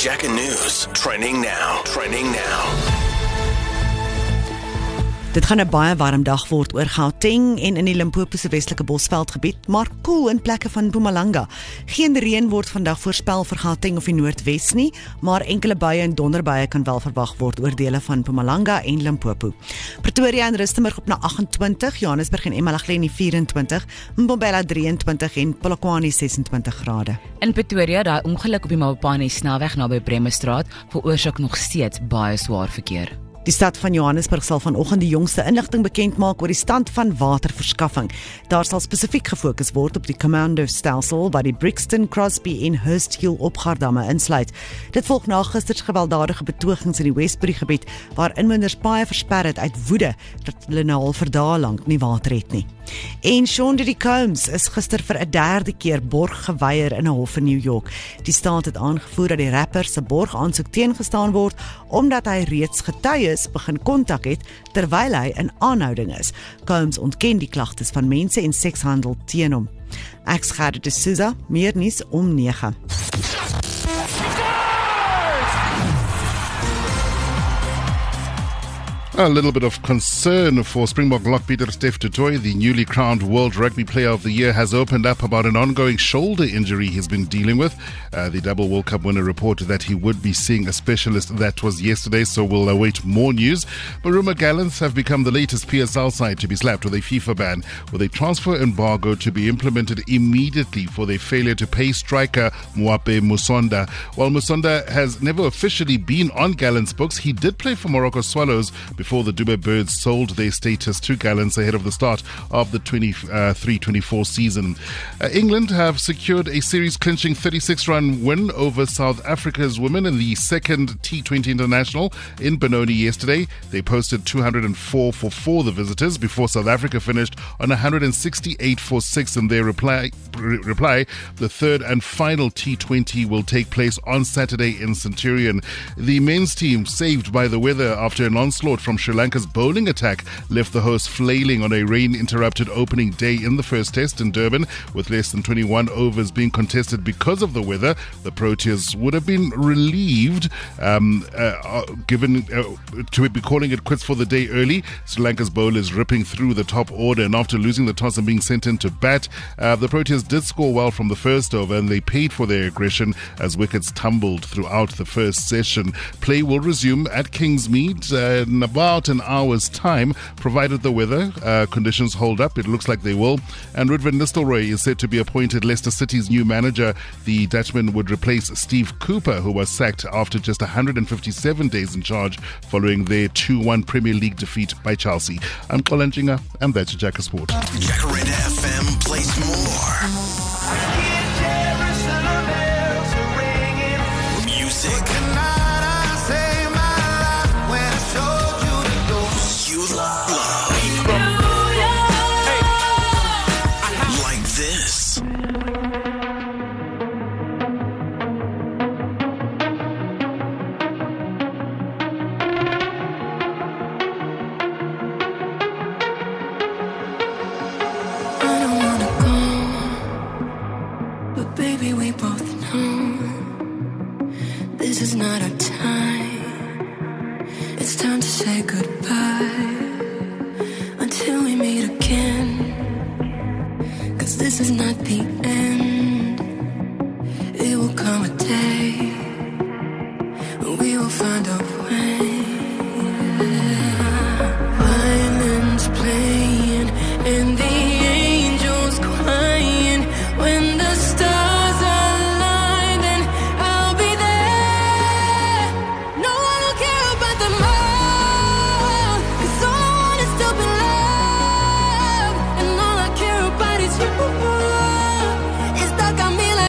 Jacka News. Trending now. Dit gaan 'n baie warm dag word oor Gauteng en in die Limpopo se Westelike Bosveldgebied, maar koel in plekke van Mpumalanga. Geen reën word vandag voorspel vir Gauteng of die Noordwes nie, maar enkele buie en donderbuie kan wel verwag word oor dele van Mpumalanga en Limpopo. Pretoria en Rustenburg op na 28, Johannesburg en eMalahleni 24, Mbombela 23 en Polokwane 26 grade. In Pretoria, daai ongeluk op die Mabopane snelweg naby Bremestraat veroorsaak nog steeds baie swaar verkeer. Die stad van Johannesburg sal vanoggend die jongste inligting bekend maak oor die stand van waterverskaffing. Daar sal spesifiek gefokus word op die commando-stelsel wat die Brixton, Crosby en Hursthill opgaardamme insluit. Dit volg na gister se gewelddadige betogings in die Westbury gebied waar inwoners baie versper het uit woede dat hulle nou al vir dae lank nie water het nie. En Sean Diddy Combs is gister vir 'n derde keer borg geweier in 'n hof in New York. Die staat het aangevoer dat die rapper se borgaansoek teengestaan word omdat hy reeds getuies begin kontak het terwyl hy in aanhouding is. Combs ontken die klagtes van mense en sekshandel teen hom. Ek's Gerda de Souza, meer nuus om 9. A little bit of concern for Springbok lock Peter Steph du Toit. The newly crowned World Rugby Player of the Year has opened up about an ongoing shoulder injury he's been dealing with. The double World Cup winner reported that he would be seeing a specialist. That was yesterday, so we'll await more news. Maruma Gallants have become the latest PSL side to be slapped with a FIFA ban, with a transfer embargo to be implemented immediately for their failure to pay striker Moape Musonda. While Musonda has never officially been on Gallants' books, he did play for Morocco Swallows before the Dubai Birds sold their status to Gallants ahead of the start of the 23-24 season. England have secured a series-clinching 36-run win over South Africa's women in the second T20 International in Benoni yesterday. They posted 204 for the visitors before South Africa finished on 168 for 6 in their reply. The third and final T20 will take place on Saturday in Centurion. The men's team, saved by the weather after an onslaught from Sri Lanka's bowling attack, left the hosts flailing on a rain-interrupted opening day in the first test in Durban. With less than 21 overs being contested because of the weather, the Proteas would have been relieved given to be calling it quits for the day early. Sri Lanka's bowlers ripping through the top order, and after losing the toss and being sent in to bat, the Proteas did score well from the first over, and they paid for their aggression as wickets tumbled throughout the first session. Play will resume at Kingsmead in about an hour's time, provided the weather conditions hold up. It looks like they will. And Rudvan Nistelrooy is said to be appointed Leicester City's new manager. The Dutchman would replace Steve Cooper, who was sacked after just 157 days in charge following their 2-1 Premier League defeat by Chelsea. I'm Colin Jinga, and that's Jacka Sport. Jacka FM plays more. Music. Like this. I don't wanna go, but baby, we both know this is not our time. It's time to say goodbye until we meet again. 'Cause this is not the end. It will come a day when we will find a way. Violins playing in the